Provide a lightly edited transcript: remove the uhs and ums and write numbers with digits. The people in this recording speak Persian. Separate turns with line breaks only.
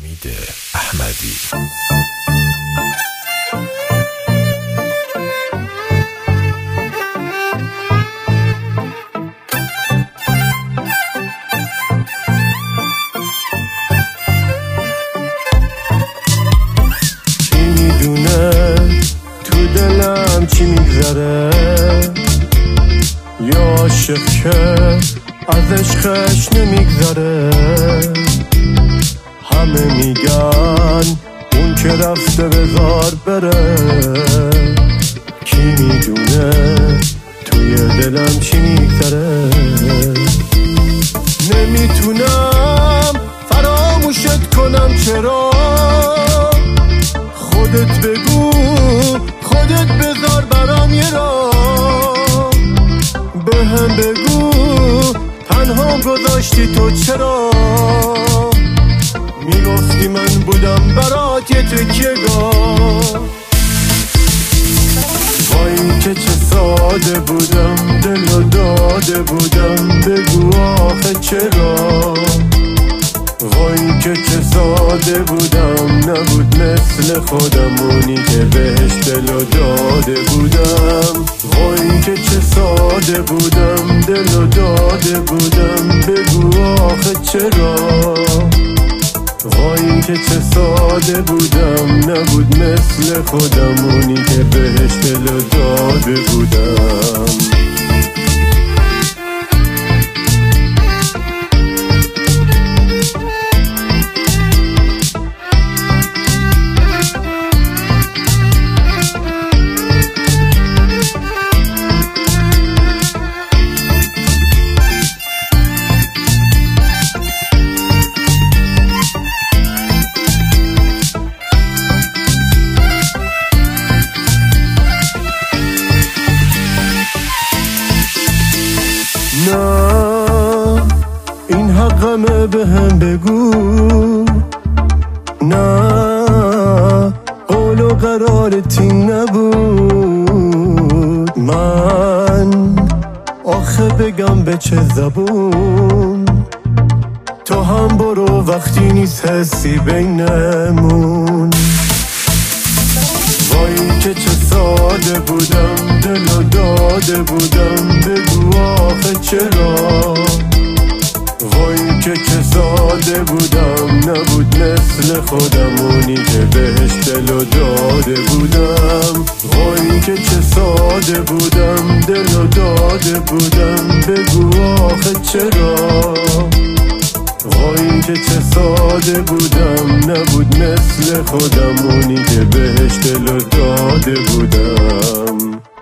حمید احمدی.
کی میدونه تو دلم چی میگذره، یا عاشق که از عشقش نمیگذره. همه میگن اون که رفته بذار بره، کی میدونه توی دلم چی میگذره. نمیتونم فراموشت کنم، چرا؟ خودت بگو، خودت بذار برام یه راه. بهم بگو تنها گذاشتی تو چرا؟ میگفتی من بودم برات یه تکیه‌گاه. وای که چه ساده بودم، دلو داده بودم، بگو آخه چرا؟ وای که چه ساده بودم، نبود مثل خودمونی که بهش دلو داده بودم. وای که چه ساده بودم، دلو داده بودم، بگو آخه چرا؟ وای که چه ساده بودم، نبود مثل خودمونی که بهش دلو داده بودم. نه این حقمه، بهم بگو. نه قول و قرارت این نبود. من آخه بگم به چه زبون؟ تو هم برو وقتی نیست حسی بینمون. وای که چه ساده بودم، دلو داده بودم، بگو آخه چرا؟ وای که چه ساده بودم، نبود مثل خودمونی که بهش دلو داده بودم. وای که چه ساده بودم، دلو داده بودم، بگو آخه چرا؟ وای که چه ساده بودم، نبود مثل خودمونی که بهش دلو داده بودم.